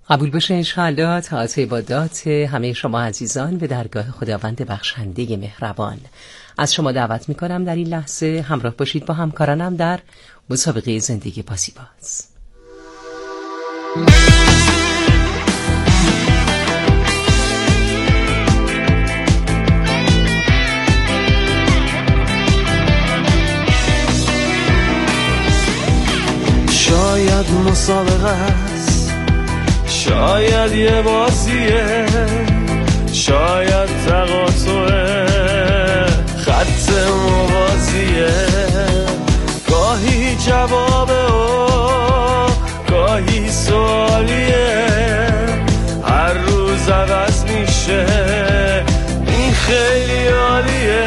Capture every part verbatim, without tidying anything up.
قبول بشه انشاءالله. طاعت عبادات همه شما عزیزان به درگاه خداوند بخشنده مهربان. از شما دعوت میکنم در این لحظه همراه باشید با همکارانم در مسابقه زندگی بازیباز. شاید مسابقه است، شاید یه بازیه، شاید تقاطعه خط موازیه، گاهی جوابه و گاهی سوالیه، هر روز عوض میشه، این خیلی عالیه،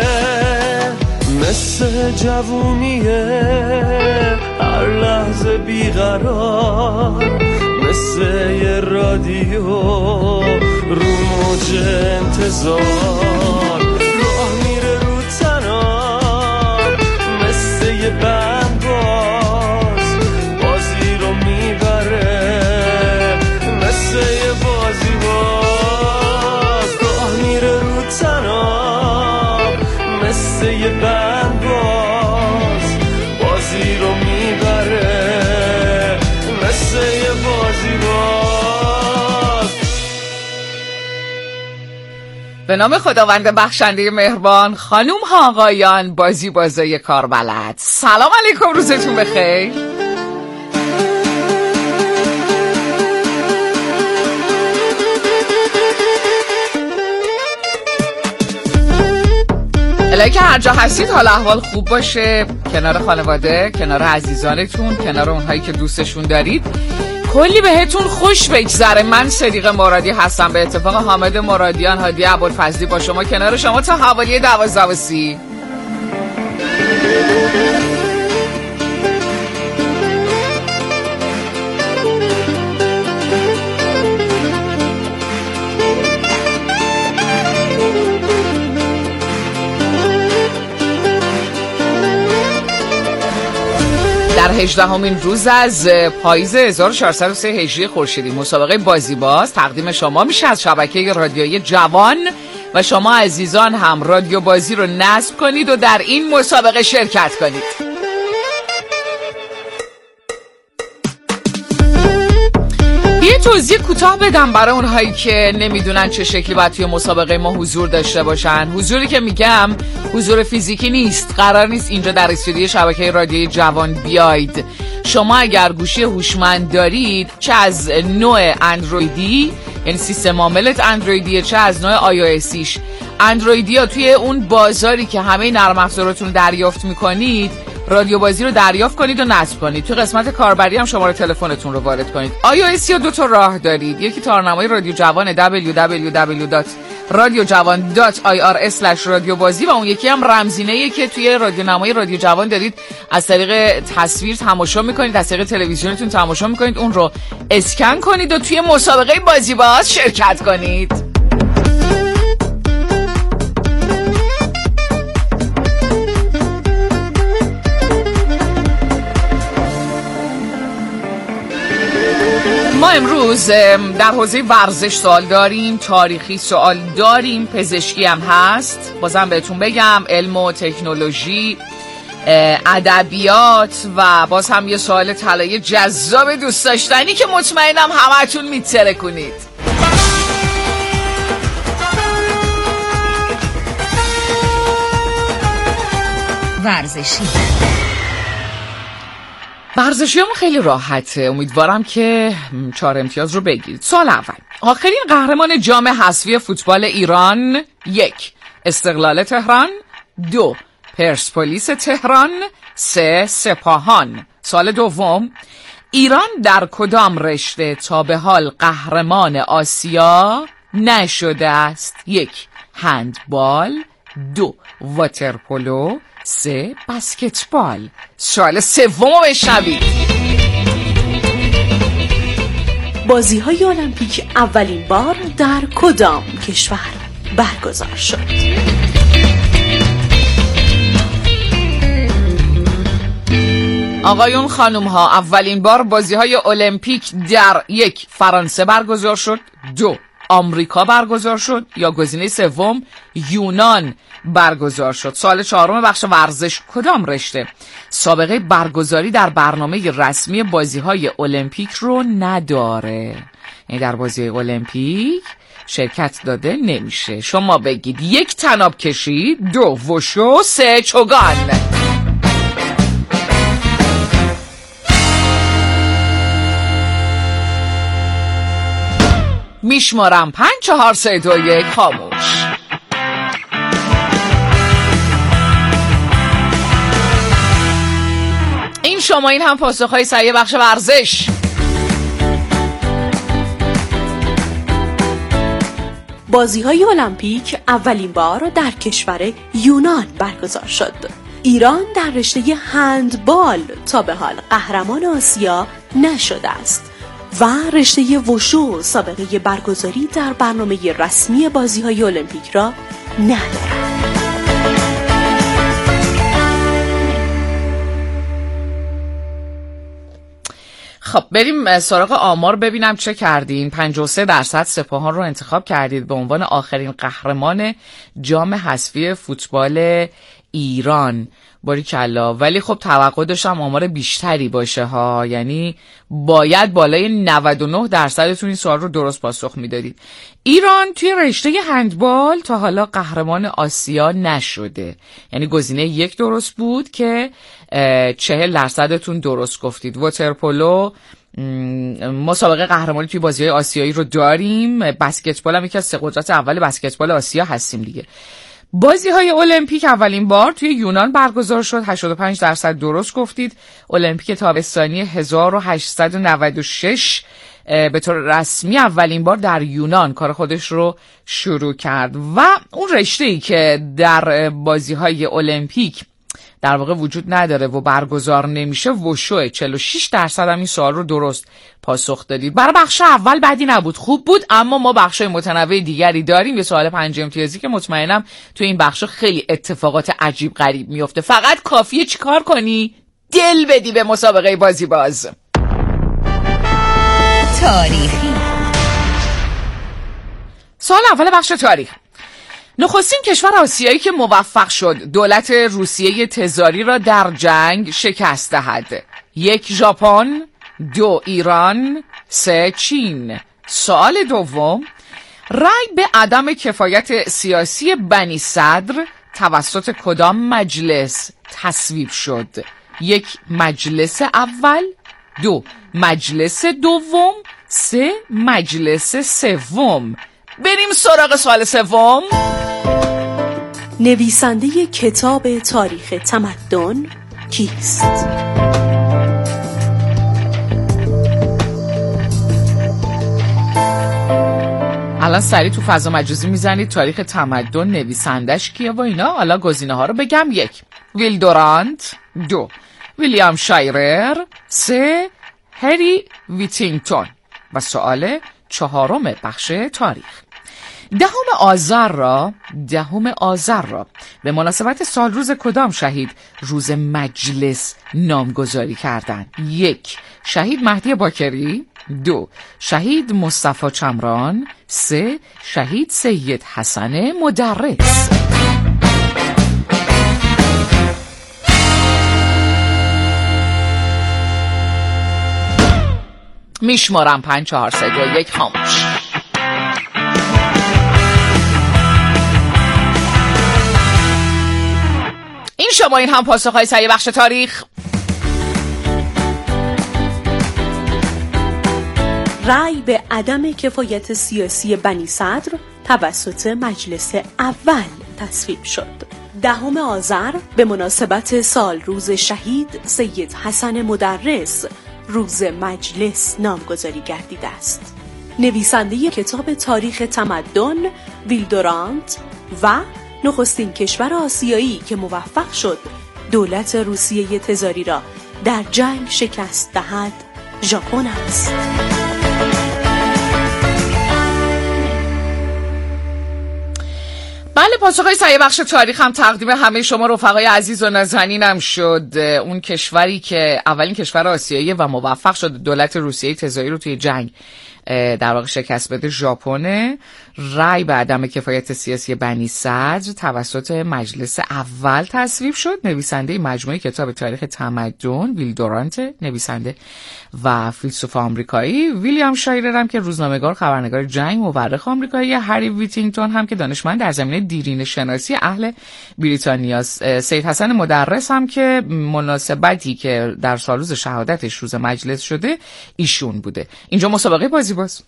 مثل جوونیه، هر لحظه بیقرار، مثل یه رادیو رو موج انتظار، راه میره رو تنام، مثل یه بند باز، بازی رو میبره، مثل یه بازی باز، راه میره رو تنام، مثل یه بند باز، بازی رو میبره، مثل یه بازی باز. به نام خداوند بخشنده مهربان، خانوم ها آقایان، بازی بازای کاربلد، سلام علیکم، روزتون بخیر. الهی که هر جا هستید حال احوال خوب باشه، کنار خانواده، کنار عزیزانتون، کنار اونهایی که دوستشون دارید، کلی بهتون خوش بگذره. من صدیق مرادی هستم، به اتفاق حامد مرادیان، هادی ابوالفضلی با شما کنار شما تا حوالی دوازده و سی. در هجدهمین روز از پاییز هزار و چهارصد و سه هجری خورشیدی مسابقه بازی باز تقدیم شما میشه از شبکه رادیویی جوان و شما عزیزان هم رادیو بازی رو نصب کنید و در این مسابقه شرکت کنید. یه توضیح کوتاه بدم برای اونهایی که نمیدونن چه شکلی باید توی مسابقه ما حضور داشته باشن. حضوری که میگم حضور فیزیکی نیست، قرار نیست اینجا در استودیو شبکه رادیوی جوان بیاید. شما اگر گوشی هوشمند دارید، چه از نوع اندرویدی، یعنی سیستم عاملت اندرویدیه، چه از نوع آی او اسیش اندرویدی، ها توی اون بازاری که همه نرم افزاراتون دریافت میکنید رادیو بازی رو دریافت کنید و نصب کنید. تو قسمت کاربری هم شماره تلفنتون رو وارد کنید. آی او اس دو تا راه دارید، یکی تارنمای رادیو جوان دبلیو دبلیو دبلیو دات رادیو جوان دات آی آر اسلش رادیو بازی و اون یکی هم رمزینه‌ای که توی رادیونمای رادیو جوان دارید از طریق تصویر تماشا میکنید، از طریق تلویزیونتون تماشا میکنید، اون رو اسکن کنید و توی مسابقه بازی باز شرکت کنید. ما امروز در حوزه ورزش سوال داریم، تاریخی سوال داریم، پزشکی هم هست، بازم بهتون بگم علم و تکنولوژی، ادبیات و باز هم یه سوال طلایی جذاب دوست داشتنی که مطمئنم همه‌تون میترکونید. ورزشی ورزشی هم خیلی راحته، امیدوارم که چهار امتیاز رو بگیرید. سوال اول، آخرین قهرمان جام حذفی فوتبال ایران: یک، استقلال تهران، دو، پرسپولیس تهران، سه، سپاهان. سوال دوم، ایران در کدام رشته تا به حال قهرمان آسیا نشده است؟ یک، هندبال، دو، واترپولو، سه، بسکتبال. سوال سومو بشنوید. بازی‌های المپیک اولین بار در کدام کشور برگزار شد؟ آقایون خانوم ها، اولین بار بازی های المپیک در یک، فرانسه برگزار شد، دو، آمریکا برگزار شد، یا گزینه سوم یونان برگزار شد. سال چهارم بخش ورزش کدام رشته سابقه برگزاری در برنامه رسمی بازی های المپیک رو نداره؟ یعنی در بازی المپیک شرکت داده نمیشه. شما بگید. یک، طناب کشی، دو، وشو، سه، چوگان. میشمارم پنج چهار سه دو یک. خاموش. این شما، این هم پاسخهای صحیح بخش ورزش. بازی‌های المپیک اولین بار در کشور یونان برگزار شد. ایران در رشته هندبال تا به حال قهرمان آسیا نشده است و رشته وشو سابقه برگزاری در برنامه رسمی بازی‌های المپیک را ندارد. خب بریم سراغ آمار ببینم چه کردین. پنجاه و سه درصد سپاهان رو انتخاب کردید به عنوان آخرین قهرمان جام حذفی فوتبال ایران. باریکلا. ولی خب توقع داشتم آمار بیشتری باشه ها، یعنی باید بالای نود و نه درصدتون این سوال رو درست پاسخ میدادید. ایران توی رشته هندبال تا حالا قهرمان آسیا نشده، یعنی گزینه یک درست بود که چهل درصدتون درست گفتید. واترپولو مسابقه قهرمانی توی بازی‌های آسیایی رو داریم. بسکتبال هم یکی از سه قدرت اول بسکتبال آسیا هستیم دیگه. بازی‌های المپیک اولین بار توی یونان برگزار شد. هشتاد و پنج درصد درست گفتید. المپیک تابستانی هزار و هشتصد و نود و شش به طور رسمی اولین بار در یونان کار خودش رو شروع کرد و اون رشته‌ای که در بازی‌های المپیک در واقع وجود نداره و برگزار نمیشه وشوه. چهل و شش درصد هم این سوال رو درست پاسخ دادید. برای بخش اول بدی نبود، خوب بود، اما ما بخشای متنوع دیگری داریم. یه سوال پنج امتیازی که مطمئنم تو این بخش خیلی اتفاقات عجیب غریب میفته. فقط کافیه چیکار کنی؟ دل بدی به مسابقه بازی باز. تاریخی. سوال اول بخش تاریخ. نخستین کشور آسیایی که موفق شد دولت روسیه تزاری را در جنگ شکست دهد. یک، ژاپن، دو، ایران، سه، چین. سوال دوم، رأی به عدم کفایت سیاسی بنی صدر توسط کدام مجلس تصویب شد؟ یک، مجلس اول، دو، مجلس دوم، سه، مجلس سوم. بریم سراغ سوال سوم. نویسنده کتاب تاریخ تمدن کیست؟ الان سریع تو فضا مجازی میزنید تاریخ تمدن نویسندش کیه و اینا. حالا گزینه ها رو بگم. یک، ویل دورانت، دو، ویلیام شایرر، سه، هری ویتینگتون. و سوال چهارم بخش تاریخ. دهم آذر را دهم آذر را به مناسبت سال روز کدام شهید روز مجلس نامگذاری کردند؟ یک، شهید مهدی باکری، دو، شهید مصطفی چمران، سه، شهید سید حسن مدرس. میشمارم پنج چهار سه دو یک. خاموش. این شما، این هم پاسخهای صحیح بخش تاریخ. رأی به عدم کفایت سیاسی بنی صدر توسط مجلس اول تصویب شد. دهم آذر به مناسبت سال روز شهید سید حسن مدرس روز مجلس نامگذاری گردیده است. نویسنده کتاب تاریخ تمدن ویل دورانت و نخستین کشور آسیایی که موفق شد دولت روسیه تزاری را در جنگ شکست دهد ژاپن است. بله پاسخهای سریع بخش تاریخ هم تقدیم همه شما رفقای عزیز و نازنینم شد. اون کشوری که اولین کشور آسیایی و موفق شد دولت روسیه تزاری رو توی جنگ در واقع شکست بده ژاپن، رأی به عدم کفایت سیاسی بنی صدر توسط مجلس اول تصویب شد. نویسنده مجموعه کتاب تاریخ تمدن ویل دورانت، نویسنده و فیلسوف آمریکایی، ویلیام شایرر هم که روزنامه‌نگار، خبرنگار جنگ، مورخ آمریکایی، هری ویتینگتون هم که دانشمند در زمینه دیرینه شناسی اهل بریتانیاست، سید حسن مدرس هم که مناسبتی که در سال روز شهادتش روز مجلس شده ایشون بوده. اینجا مسابقه بازی باز.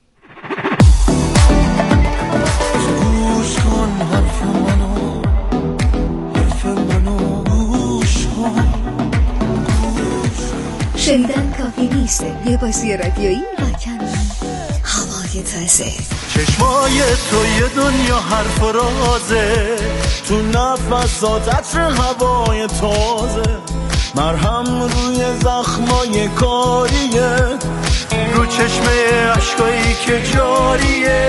شنیدن کافی نیست، یه بازی رادیویی با کمی هوای تازه. چشمای تو یه دنیا حرف و رازه، تو نفسات عطر هوای تازه، مرهم روی زخمای کاریه، رو چشمه عشقایی که جاریه،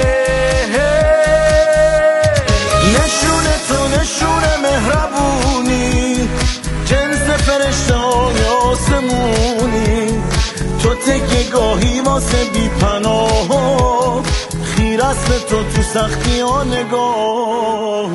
نشونه تو نشونه مهربونی، جنس فرشته های آسمونی، تو تکه گاهی واسه بی پناه، خیر است تو تو سختی ها نگاه.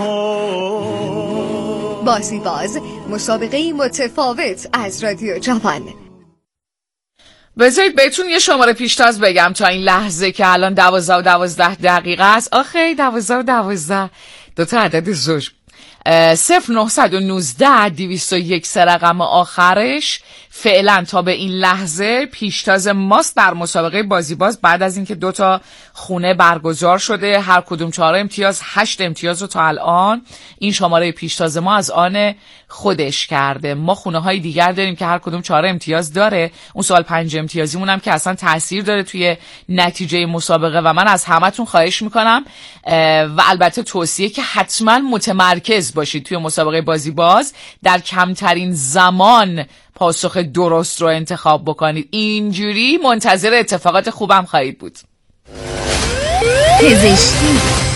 بازی باز، مسابقه متفاوت از رادیو جوان. بذارید بهتون یه شماره پیشتاز بگم تا این لحظه که الان دوازده و دوازده دقیقه است. آخه دوازده و دوازده دوتا عدد زوج، صفر نهصد و نوزده دویست و یک سه رقم آخرش فعلا تا به این لحظه پیشتاز ماست در مسابقه بازی باز. بعد از اینکه دو تا خونه برگزار شده، هر کدوم چهار امتیاز، هشت امتیاز رو تا الان این شماره پیشتاز ما از آن خودش کرده. ما خونه های دیگر داریم که هر کدوم چهار امتیاز داره. اون سوال پنج امتیازیمون هم که اصلا تاثیر داره توی نتیجه مسابقه و من از همتون خواهش میکنم و البته توصیه که حتما متمرکز باشید توی مسابقه بازی باز، در کمترین زمان پاسخ درست رو انتخاب بکنید. اینجوری منتظر اتفاقات خوبم خواهید بود. پزشکی.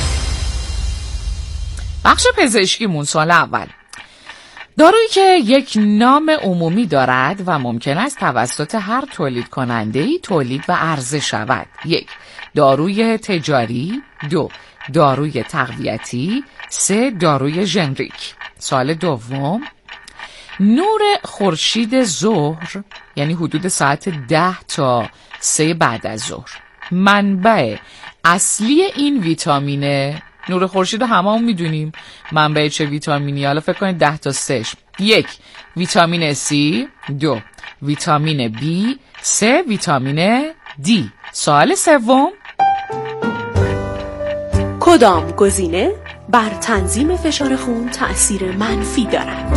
بخش پزشکیمون سال اول. دارویی که یک نام عمومی دارد و ممکن است توسط هر تولید کننده‌ای تولید و عرضه شود. یک، داروی تجاری. دو، داروی تقویتی. سه، داروی ژنریک. سوال دوم، نور خورشید ظهر، یعنی حدود ساعت ده تا سه بعد از ظهر، منبع اصلی این ویتامینه. نور خورشید رو هممون میدونیم منبع چه ویتامینی. حالا فکر کنید ده تا سهش. یک، ویتامین سی. دو، ویتامین بی. سه، ویتامین دی. سوال سوم، کدام گزینه بر تنظیم فشار خون تأثیر منفی دارد؟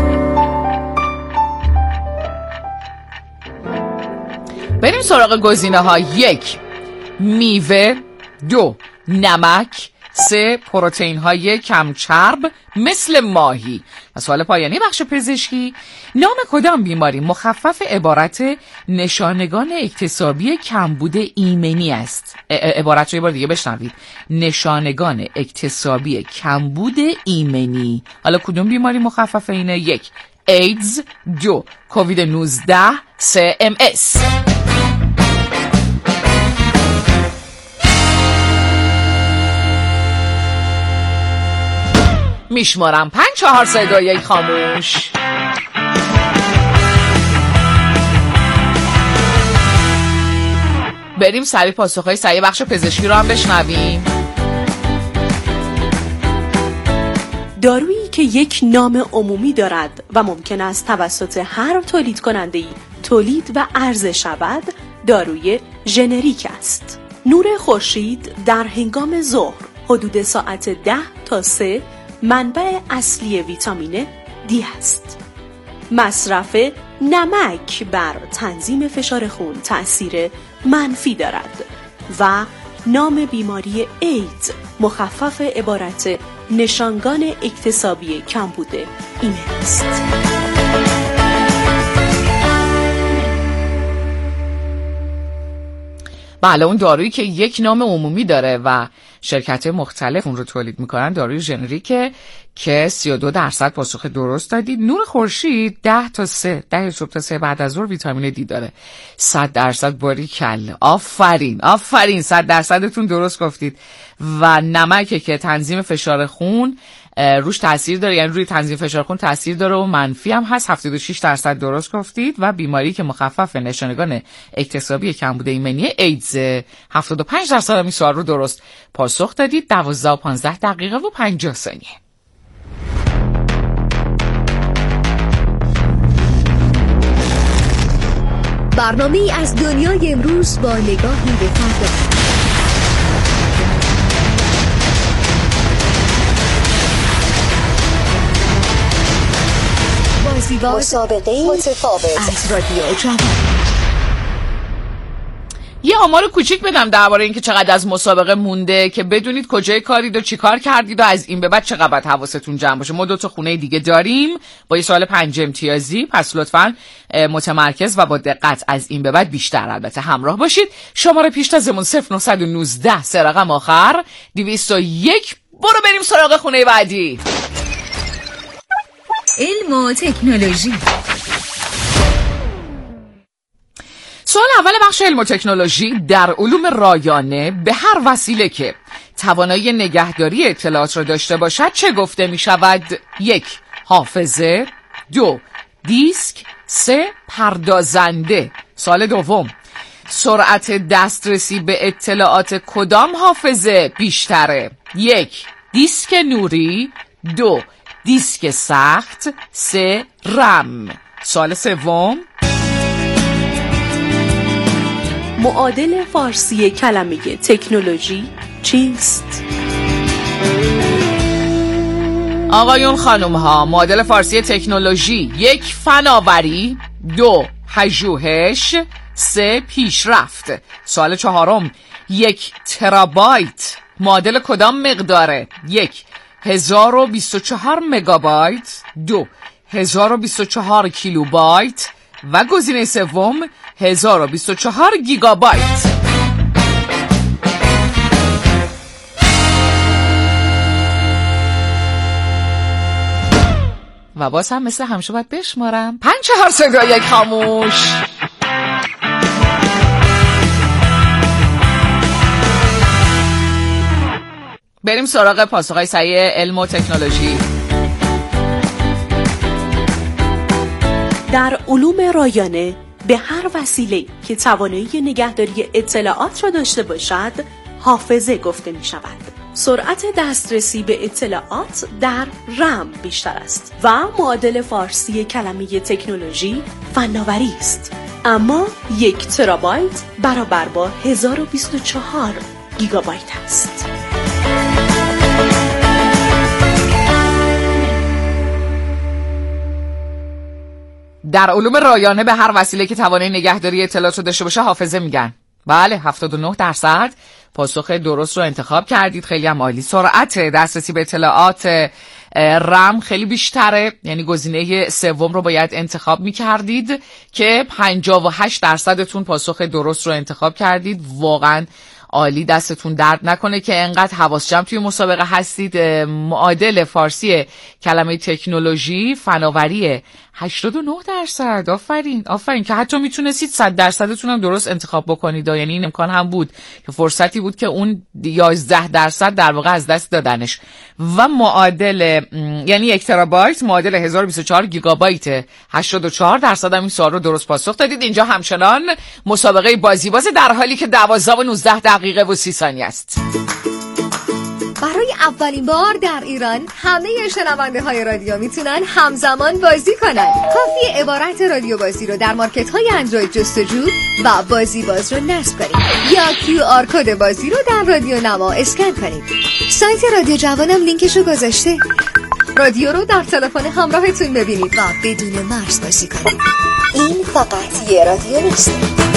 بریم سراغ گزینه ها. یک، میوه. دو، نمک. سه، پروتئین های کم چرب مثل ماهی. و سوال پایانی بخش پزشکی، نام کدام بیماری مخفف عبارت نشانگان اکتسابی کمبود ایمنی است؟ عبارت رو یه بار دیگه بشنوید. نشانگان اکتسابی کمبود ایمنی. حالا کدوم بیماری مخفف اینه؟ یک، ایدز. دو، کووید نوزده. سه، ام اس. میشمارم پنج چهار سه دو یک خاموش. بریم سریع پاسخهای سریع بخش پزشکی رو هم بشنویم. دارویی که یک نام عمومی دارد و ممکن است توسط هر تولید کننده‌ای تولید و عرضه شود، داروی ژنریک است. نور خورشید در هنگام ظهر حدود ساعت ده تا سه منبع اصلی ویتامین دی است. مصرف نمک بر تنظیم فشار خون تأثیر منفی دارد و نام بیماری ایدز مخفف عبارت نشانگان اکتسابی کمبود ایمن است. بله، اون دارویی که یک نام عمومی داره و شرکت‌های مختلف اون رو تولید میکنن، داروی ژنریکه که سی و دو درصد پاسخ درست دادید. نور خورشید ده تا سه ده صبح تا سه بعد از ظهر ویتامین دی داره. صد درصد باریکلا، آفرین آفرین، صد درصدتون درست گفتید. و نمکه که تنظیم فشار خون روش تاثیر داره، یعنی روی تنظیم فشار خون تاثیر داره و منفی هم هست. هفتاد و شش درصد درست گفتید. و بیماری که مخفف نشانگان اکتسابی کمبود ایمنی ایدز، هفتاد و پنج درصد هم این سوال رو درست پاسخ دادید. دوازده و پانزده دقیقه و پنجاه ثانیه. برنامه‌ای از دنیای امروز با نگاهی به فردا. مسابقه متفاوت از رادیو جوان. یه آمار کوچیک بدم درباره اینکه چقدر از مسابقه مونده که بدونید کجای کارید و چی کار کردید و از این به بعد چقدر باید حواستون جمع باشه. ما دو تا خونه دیگه داریم با یه سوال پنج امتیازی، پس لطفاً متمرکز و با دقت از این به بعد بیشتر البته همراه باشید. شماره پیشتازمون صفر نه یک نه سه رقم آخر دویست و یک. برو بریم سراغ خونه بعدی. علم و تکنولوژی. سوال اول بخش علم و تکنولوژی: در علوم رایانه به هر وسیله که توانایی نگهداری اطلاعات را داشته باشد چه گفته می شود؟ یک، حافظه. دو، دیسک. سه، پردازنده. سوال دوم: سرعت دسترسی به اطلاعات کدام حافظه بیشتره؟ یک، دیسک نوری. دو، دیسک سخت. سه، رم. سوال سوم: معادل فارسی کلمه تکنولوژی چیست؟ آقایون خانوم ها، معادل فارسی تکنولوژی: یک، فناوری. دو، پژوهش. سه، پیشرفت. سوال چهارم: یک ترابایت معادل کدام مقداره؟ یک، هزار و بیست و چهار مگابایت. دو، هزار و بیست و چهار کیلوبایت. و گزینه سوم، هزار و بیست و چهار گیگابایت. و باز هم مثل همیشه باید بشمارم. پنج چهار سه دو یک خاموش. بریم سراغ پاسخهای صحیح علم و تکنولوژی. در علوم رایانه به هر وسیله که توانایی نگهداری اطلاعات را داشته باشد حافظه گفته می شود. سرعت دسترسی به اطلاعات در رم بیشتر است و معادل فارسی کلمه تکنولوژی فناوری است. اما یک ترابایت برابر با هزار و بیست و چهار گیگابایت است. در علوم رایانه به هر وسیله که توانایی نگهداری اطلاعات رو داشته باشه حافظه میگن. بله، هفتاد و نه درصد پاسخ درست رو انتخاب کردید. خیلی هم عالی. سرعت دسترسی به اطلاعات رم خیلی بیشتره، یعنی گزینه سوم رو باید انتخاب میکردید که پنجاه و هشت درصدتون پاسخ درست رو انتخاب کردید. واقعا عالی، دستتون درد نکنه که انقدر حواس جمع توی مسابقه هستید. معادل فارسی کلمه تکنولوژی فناوری هشتاد و نه درصد. آفرین آفرین که حتی میتونستید صد درصدتون هم درست انتخاب بکنید، یعنی این امکان هم بود که فرصتی بود که اون یازده درصد در واقع از دست دادنش. و معادل یعنی یک ترابایت معادل هزار و بیست و چهار گیگابایت، هشتاد و چهار درصد هم این سوال رو درست پاسخ دادید. اینجا همچنان مسابقه بازی باز در حالی که دوازده و نوزده دقیقه و سی ثانیه است. برای اولین بار در ایران همه شنونده های رادیو میتونن همزمان بازی کنن. کافیه عبارت رادیو بازی رو در مارکت های اندروید جستجو و بازی باز رو نصب کنید یا کیو آر کد بازی رو در رادیو نما اسکن کنید. سایت رادیو جوانم لینکشو گذاشته. رادیو رو در تلفن همراهتون ببینید و بدون مرز بازی کنید. این فقط یه رادیو نیست،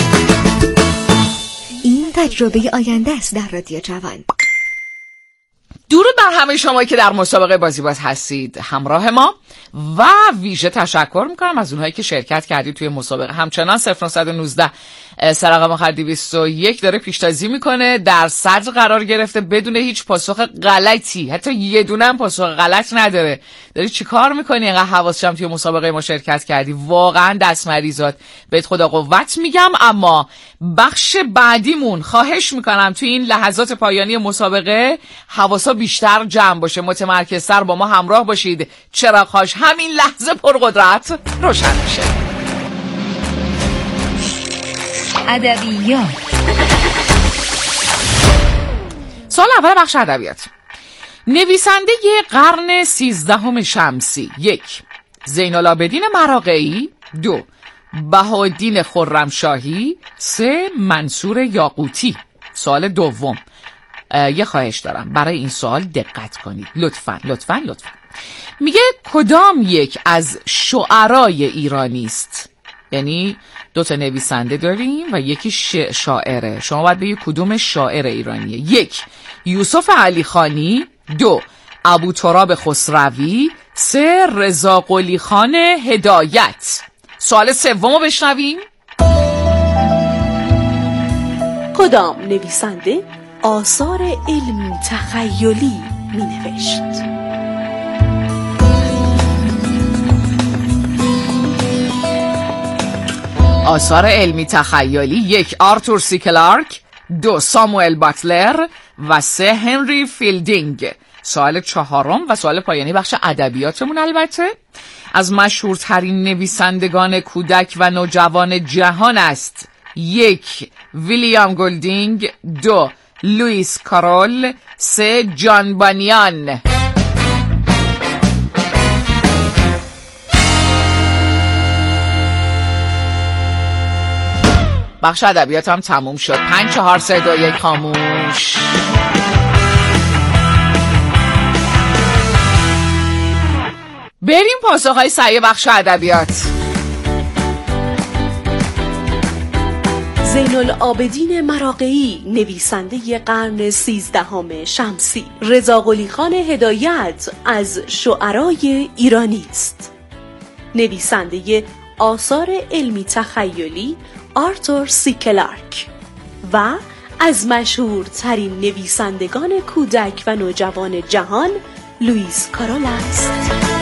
این تجربه آینده است در رادیو جوان. درود بر همه شما که در مسابقه بازی باز هستید همراه ما. و ویژه تشکر میکنم از اونهایی که شرکت کردید توی مسابقه. همچنان صفر نه یک نه سر رقم آخر دویست و یک داره پیشتازی میکنه، در صدر قرار گرفته بدون هیچ پاسخ غلطی، حتی یه دونه هم پاسخ غلط نداره. داری چی کار میکنی اینقدر حواسشم توی مسابقه ما شرکت کردی؟ واقعا دست مریضات، بهت خدا قوت میگم. اما بخش بعدیمون خواهش میکنم توی این لحظات پایانی مسابقه حواسا بیشتر جمع باشه، متمرکزتر با ما همراه باشید. چراغ‌هاش همین لحظه پرقدرت روشن میشه. ادبیات. سال اول بخش ادبیات. نویسنده قرن سیزدهم شمسی: یک، زین العابدین مراغه‌ای. دو، بهاءالدین خرمشاهی. سه، منصور یاقوتی. سوال دوم، یه خواهش دارم برای این سوال دقت کنید لطفاً لطفاً لطفاً. میگه کدام یک از شعرای ایرانی است؟ یعنی دو تا نویسنده داریم و یکی شاعره، شما باید بگید کدوم شاعر ایرانیه. یک، یوسف علی خانی. دو، ابوتراب خسروی. سه، رضا قلی خان هدایت. سوال سومو بشنویم. کدام نویسنده آثار علمی تخیلی می نوشت؟ آثار علمی تخیلی: یک، آرتور سی کلارک. دو، ساموئل باتلر. و سه، هنری فیلدینگ. سوال چهارم و سوال پایانی بخش ادبیاتمون البته از مشهورترین نویسندگان کودک و نوجوان جهان است. یک، ویلیام گولدینگ. دو، لوئیس کارول. سه، جان بانیان. بخش ادبیات هم تموم شد. پنج چهار سه دو یک خاموش. بریم پاسخهای صحیح بخش ادبیات. زین العابدین مراغه‌ای نویسنده قرن سیزدهم شمسی. رضا قلی خان هدایت از شعرای ایرانی است. نویسنده آثار علمی تخیلی آرتور سی کلارک و از مشهورترین نویسندگان کودک و نوجوان جهان لوئیس کارول است.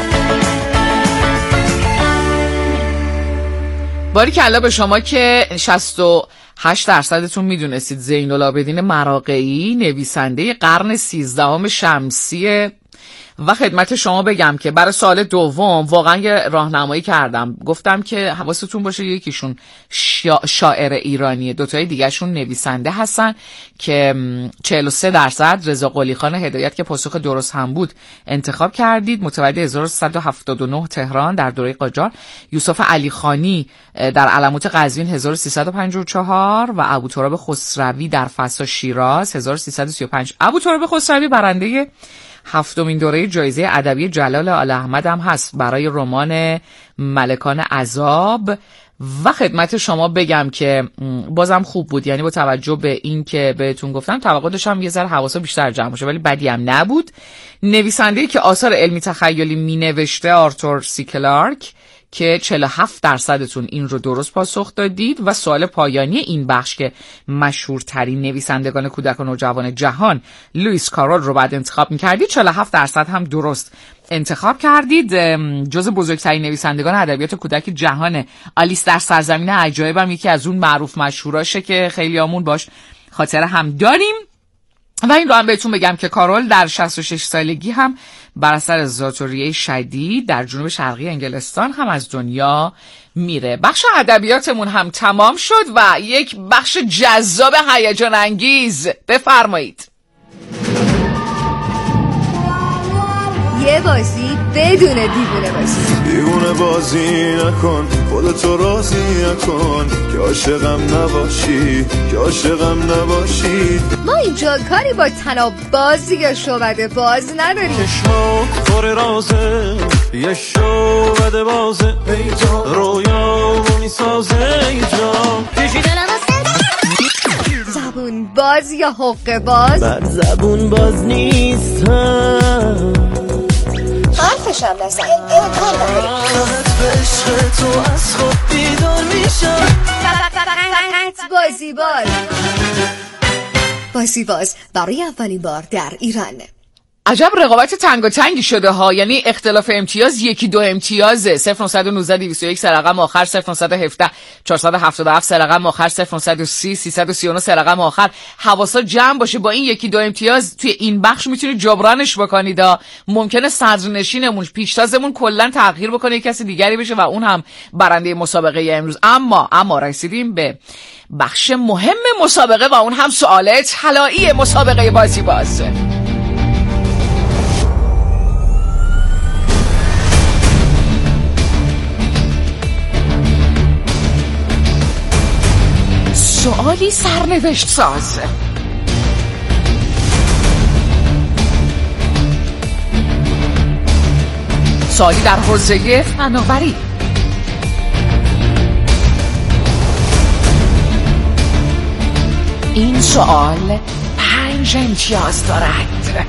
باریکلا به شما که شصت و هشت درصدتون میدونستید زین العابدین مراغه‌ای نویسنده قرن سیزدهم شمسیه. و خدمت شما بگم که برای سال دوم واقعا یه راهنمایی کردم، گفتم که حواستون باشه یکیشون شا... شاعر ایرانیه، دوتای دیگهشون نویسنده هستن که چهل و سه درصد رضا قلی خان هدایت که پاسخ درست هم بود انتخاب کردید، متولد هزار و سیصد و هفتاد و نه تهران در دوره قاجار. یوسف علی خانی در علموت قزوین هزار و سیصد و پنجاه و چهار و ابوتراب خسروی در فسا شیراز هزار و سیصد و سی و پنج. ابوتراب خسروی برنده هفتمین دوره جایزه ادبی جلال آل احمد هم هست برای رمان ملکان عذاب. و خدمت شما بگم که بازم خوب بود، یعنی با توجه به این که بهتون گفتم توقع داشتم یه ذره حواسا بیشتر جمع باشه ولی بدی هم نبود. نویسنده‌ای که آثار علمی تخیلی می نوشته آرتور سی کلارک که چهل و هفت درصدتون این رو درست پاسخ دادید. و سوال پایانی این بخش که مشهورترین نویسندگان کودک و نوجوان جهان لوئیس کارول رو بعد انتخاب می‌کردید، چهل و هفت درصد هم درست انتخاب کردید. جز بزرگترین نویسندگان ادبیات کودک جهان. آلیس در سرزمین عجایب هم یکی از اون معروف مشهوراشه که خیلیامون باش خاطره هم داریم. و این رو هم بهتون بگم که کارول در شصت و شش سالگی هم بر اثر ذات‌الریه شدید در جنوب شرقی انگلستان هم از دنیا میره. بخش ادبیاتمون هم تمام شد و یک بخش جذاب هیجان انگیز. بفرمایید. یه بازی بدون دیوونه بازی. دیوونه بازی نکن، خودتو راضی نکن که عاشقم نباشی، که عاشقم نباشی. ما اینجا کاری با تناب بازی یا شعبده باز نداریم. چشمات پر رازه، یه شعبده بازه ایجا، رویامو میسازه ایجا. زبون باز یا حقه باز؟ من زبون باز نیستم. حرف حرفش هم نزن. امکان نداره. تو از خود بیدار میشم. فقط بازی باز. بازی باز برای اولین بار در ایران. عجب رقابت تنگ و تنگی شده ها، یعنی اختلاف امتیاز یکی دو امتیازه. صفر نه یک نه دویست و یک سه رقم آخر، صفر نه یک هفت چهارصد و هفتاد و هفت سه رقم آخر، صفر نه یک صفر سیصد و سی و نه سه رقم آخر. حواسا جمع باشه، با این یکی دو امتیاز توی این بخش میتونید جبرانش بکنید. ممکنه صدرنشینمون پیشتازمون کلا تغییر بکنه، کسی دیگری بشه و اون هم برنده مسابقه امروز. اما اما رسیدیم به بخش مهم مسابقه و اون هم سوال طلایی مسابقه بازی باز. سوالی سرنوشت ساز. سوالی در حوزه فناوری. این سوال پنج امتیاز دارد.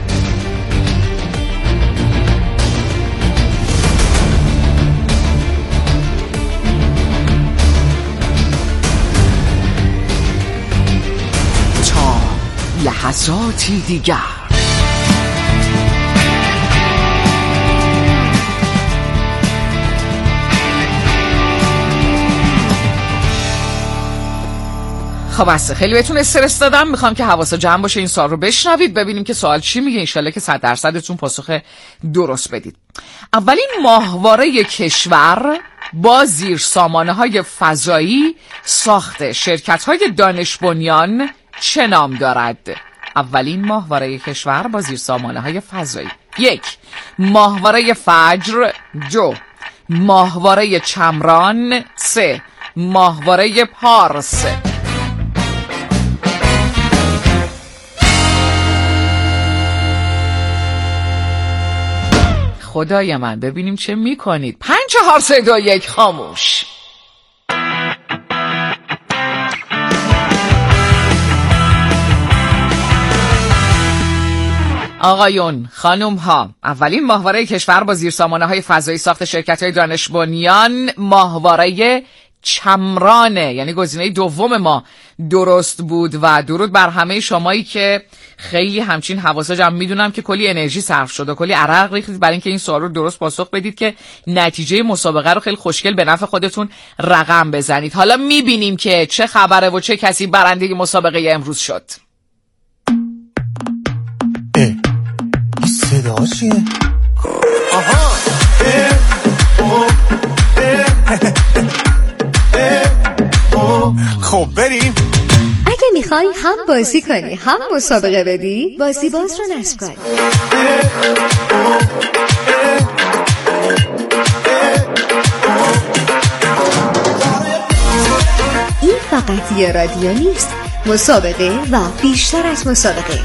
لحظاتی دیگر. خب بسه، خیلی بهتون استرس دادم. میخوام که حواسا جمع باشه، این سوال رو بشنوید ببینیم که سوال چی میگه. انشالله که صد درصدتون پاسخ درست بدید. اولین ماهواره کشور با زیر سامانه های فضایی ساخت شرکت های دانش بنیان چه نام دارد؟ اولین ماهواره کشور با زیر سامانه های فضایی. یک، ماهواره فجر. دو، ماهواره چمران. سه، ماهواره پارس. خدای من، ببینیم چه میکنید. پنج چهار سه دو یک خاموش. آقایون، خانوم ها، اولین ماهواره کشور با زیرسامانه های فضایی ساخت شرکت های دانش بنیان ماهواره چمرانه، یعنی گزینه دوم ما درست بود. و درود بر همه شمایی که خیلی همچین حواسا جمع. میدونم که کلی انرژی صرف شد و کلی عرق ریختید برای اینکه این سوال رو درست پاسخ بدید که نتیجه مسابقه رو خیلی خوشگل به نفع خودتون رقم بزنید. حالا میبینیم که چه خبره و چه کسی برنده مسابقه امروز شد. صدا چیه؟ آها اه اوه اه خب بریم. اگه میخوای هم بازی کنی هم مسابقه بدی، بازی باز رو نصب کن. این فقط یه رادیو نیست، مسابقه و بیشتر از مسابقه.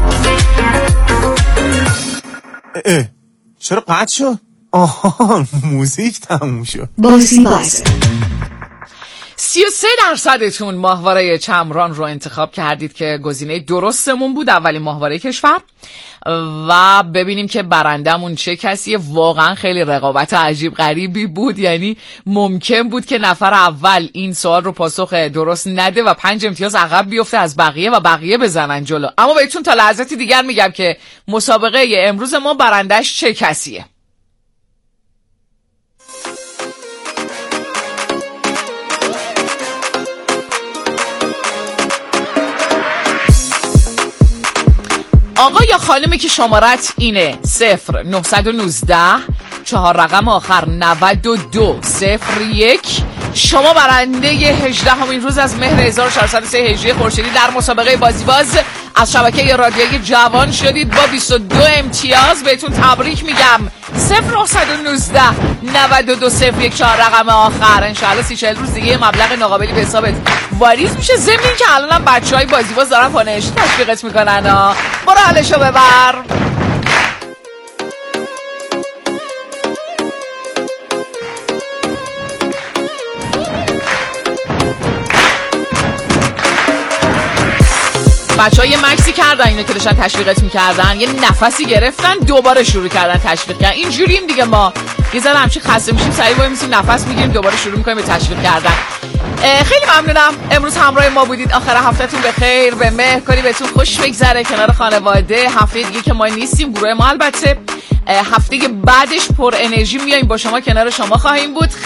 اه چرا قطع شد؟ آها موزیک تموم شد. بازی باز. سی و سه درصدتون ماهواره چمران رو انتخاب کردید که گزینه درستمون بود، اولین ماهواره کشور. و ببینیم که برندمون چه کسیه. واقعا خیلی رقابت عجیب غریبی بود، یعنی ممکن بود که نفر اول این سوال رو پاسخ درست نده و پنج امتیاز عقب بیفته از بقیه و بقیه بزنن جلو. اما بهتون تا لحظاتی دیگر میگم که مسابقه امروز ما برندش چه کسیه. آقا یا خانمی که شمارت اینه صفر نه یک نه چهار رقم آخر نود و دو صفر یک، شما برنده هجده همین روز از مهر هزار و چهارصد و سه هجری خورشیدی در مسابقه بازی باز از شبکه رادیویی جوان شدید با بیست و دو امتیاز. بهتون تبریک میگم. صفر نه یک نه نود و دو صفر یک چهار رقم آخر. انشاءالله سی چهل روز دیگه مبلغ ناقابلی به حسابت واریز میشه. ضمن که الانم بچهای بازی باز دارن پانش تشویقت میکنن ها. برو حالشو ببر. بچه‌ها یه مکسی کردن، اینو که داشتن تشویقت می‌کردن، یه نفسی گرفتن، دوباره شروع کردن تشویق کردن. اینجوریم دیگه، ما یه ذره همچین خسته میشیم، سریع وای میسیم نفس میگیریم، دوباره شروع می‌کنیم به تشویق کردن. خیلی ممنونم امروز همراه ما بودید. آخر هفتهتون به خیر، به مهر کنی، بهتون خوش بگذره کنار خانواده. هفته دیگه که ما نیستیم، گروه ما البته هفته بعدش پر انرژی میایم با شما، کنار شما خواهیم بود.